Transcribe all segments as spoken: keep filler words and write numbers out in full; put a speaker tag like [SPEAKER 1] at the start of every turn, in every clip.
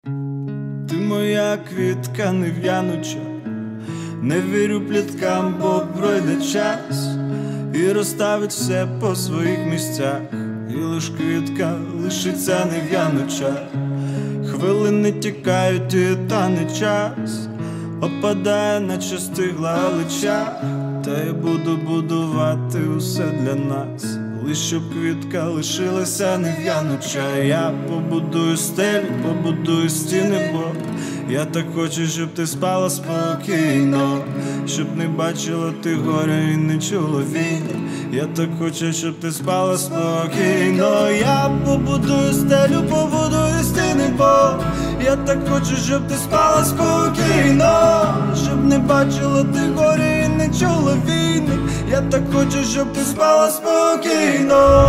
[SPEAKER 1] Ти моя квітка нев'януча, не вірю пліткам, бо пройде час і розставить все по своїх місцях, і лиш квітка лишиться нев'януча. Хвилини тікають, і тане час опадає, наче стигла галича. Та я буду будувати усе для нас, лиш щоб квітка лишилася нев'януча. Я побудую стелі, побудую стіни, бо я так хочу, щоб ти спала спокійно, щоб не бачила ти горя і не чула війни. Я так хочу, щоб ти спала спокійно. Я побудую стелю, побудую стіни, бо я так хочу, щоб ти спала спокійно, щоб не бачила ти горя і не чула війни. Я так хочу, щоб ти спала спокійно.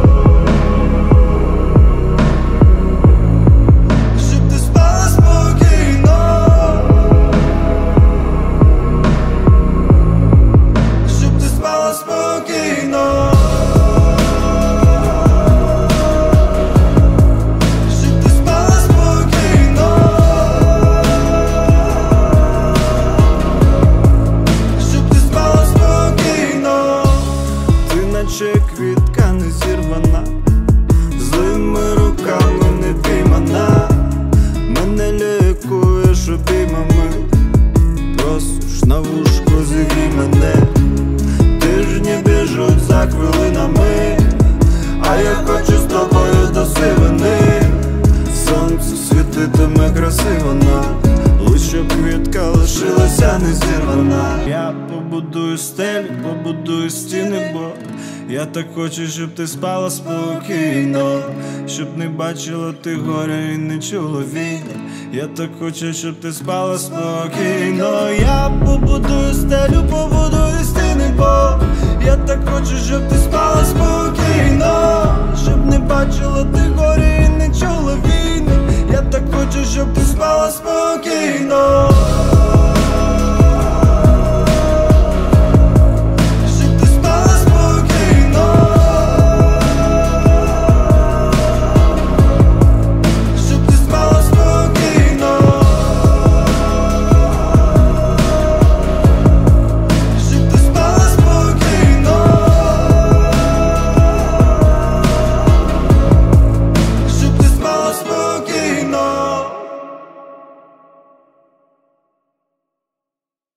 [SPEAKER 1] Наче квітка не зірвана, злими руками не піймана. Мене лікуєш обіймами, просиш на вушку зігрій мене. Тижні біжуть за хвилинами, а я хочу з тобою до сивини. Сонце світитиме красиво нам, лиш щоб квітка лишилася не зірвана. Я побудую стелі, побудую стіни, бо я так хочу, щоб ти спала спокійно, щоб не бачила ти горя і не чула війни. Я так хочу, щоб ти спала спокійно. Я побудую стелю, побудую стіни, бо я так хочу, щоб ти спала спокійно, щоб не бачила ти горя і не чула війни. Я так хочу, щоб ти спала спокійно.